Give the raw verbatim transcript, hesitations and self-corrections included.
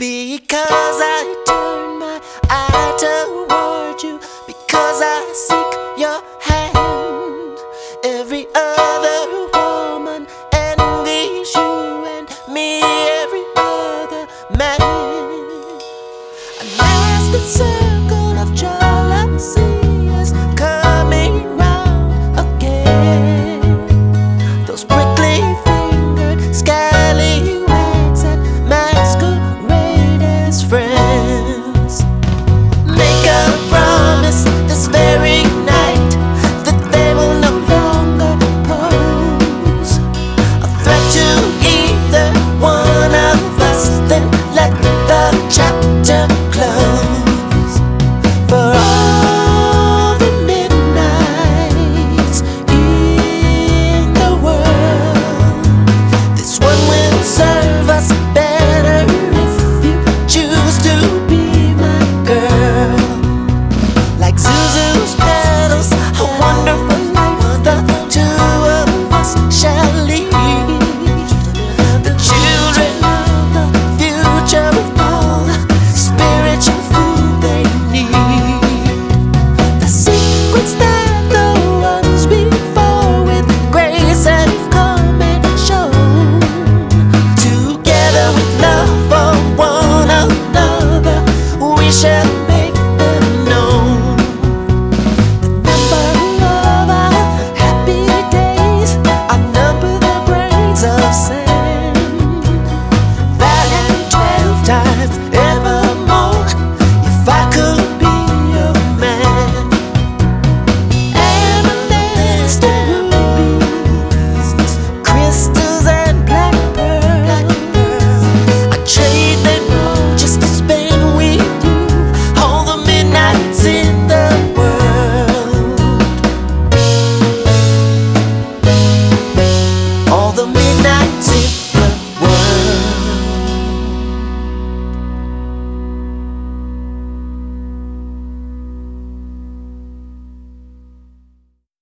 Because I turn my eye toward you, because I seek your hand. Every other woman envies you, and me every other man. Unless the circle of jealousy is coming round again, those prickly fingered scallywags that masquerade as friends make a promise this very night that they will no longer pose a threat to either one of us. Then let the chapter close.